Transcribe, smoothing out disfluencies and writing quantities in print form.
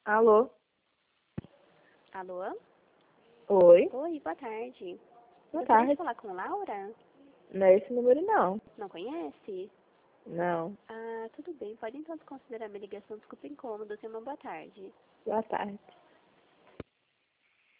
Alô? Alô? Oi? Oi, boa tarde. Boa Gostaria de tarde. falar com Laura? Não é esse número, não. Não conhece? Não. Ah, tudo bem. Pode então considerar minha ligação. Desculpa o incômodo. Tenha uma boa tarde. Boa tarde.